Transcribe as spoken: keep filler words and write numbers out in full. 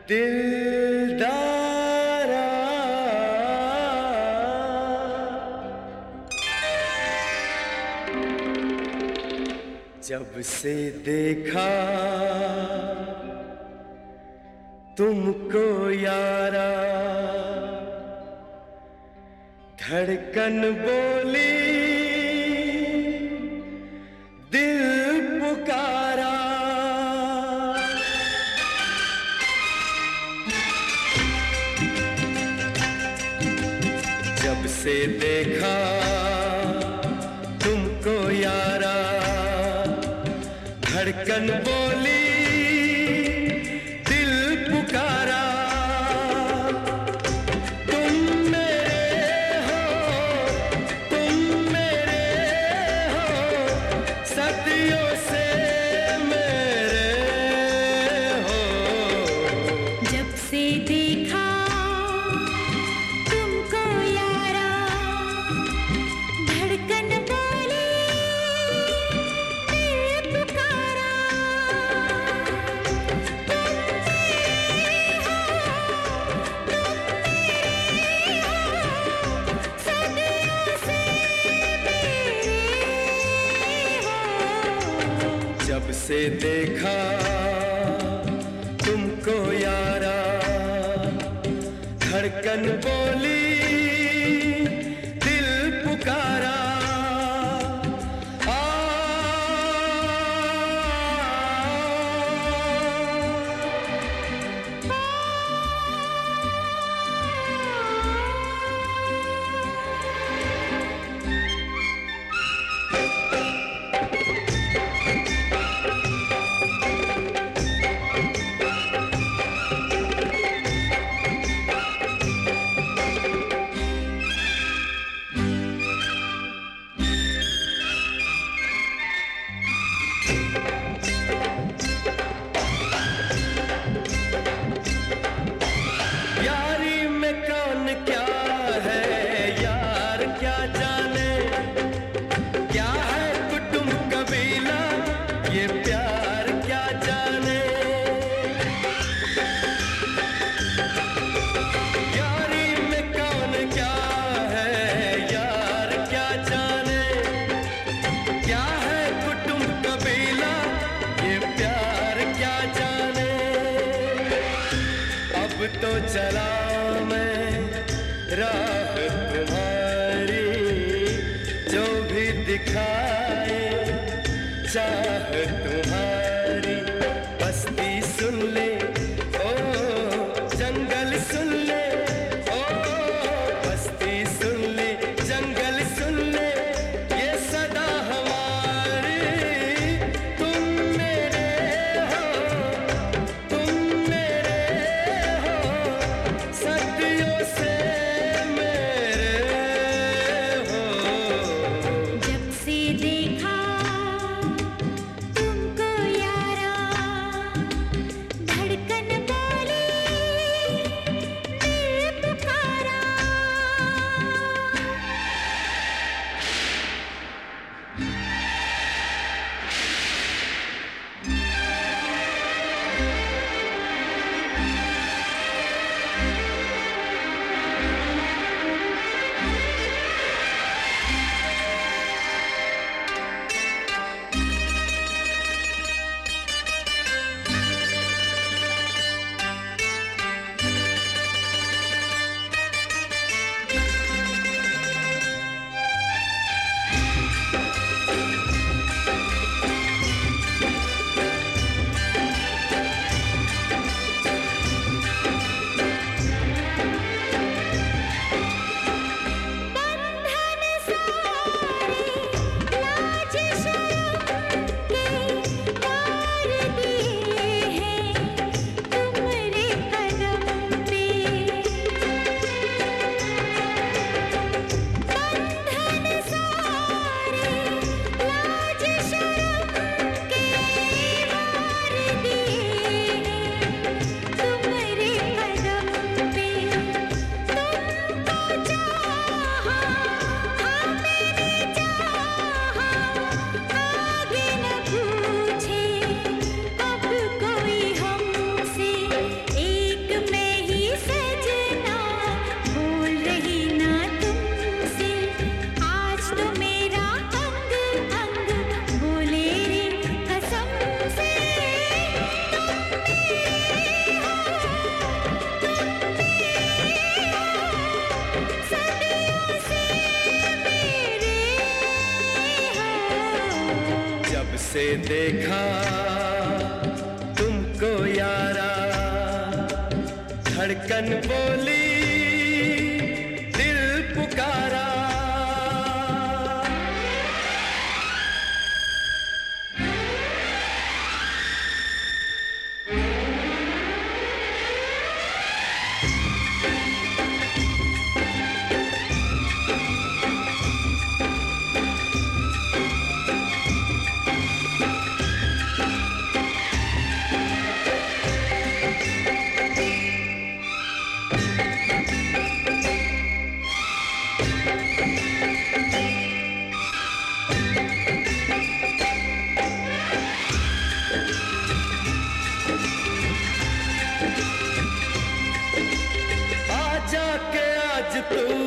दिलदारा जब से देखा तुमको यारा, धड़कन बोली दिल पुकारा। जब से देखा तुमको यारा, धड़कन बोली दिल पुकारा। तुम मेरे हो, तुम मेरे हो, सदियों से मेरे हो। जब से देखा तुमको यारा, धड़कन बोली दिल पुकारा। जब से देखा तुमको यारा, धड़कन बोली दिल पुकारा। आ, यारी में कौन क्या है यार क्या जाने, क्या है कुटुंब कबीला ये प्यार क्या जाने। यारी में कौन क्या है यार क्या जाने, क्या है कुटुंब कबीला ये प्यार क्या जाने। अब तो चला मैं राह तुम्हारी, जो भी दिखाए चाह तुम्हारी। बस्ती सुन ले ओ जंगल सुन ले, ओ बस्ती सुन ले जंगल सुन ले, ये सदा हमारी। तुम मेरे हो, तुम मेरे हो, सदियों से मेरे हो। जब से देखा से देखा तुमको यारा, धड़कन बोली दिल पुकारा। तू